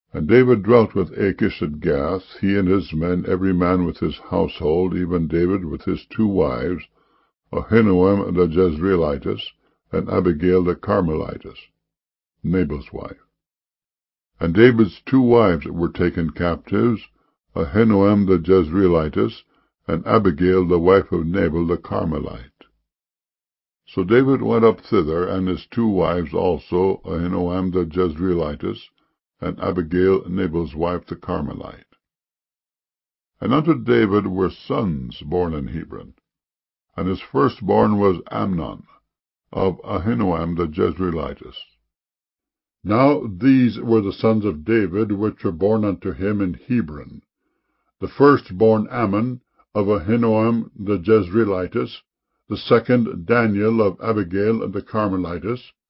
And David dwelt with Achish at Gath, he and his men, every man with his household, even David with his 2 wives, Ahinoam the Jezreelitess, and Abigail the Carmelitess, Nabal's wife. And David's 2 wives were taken captives, Ahinoam the Jezreelitess, and Abigail the wife of Nabal the Carmelite. So David went up thither, and his 2 wives also, Ahinoam the Jezreelitess, and Abigail Nabal's wife the Carmelite. And unto David were sons born in Hebron, and his firstborn was Amnon, of Ahinoam the Jezreelitess. Now these were the sons of David, which were born unto him in Hebron. The firstborn Ammon, of Ahinoam the Jezreelitess, the second Daniel of Abigail the Carmelitess,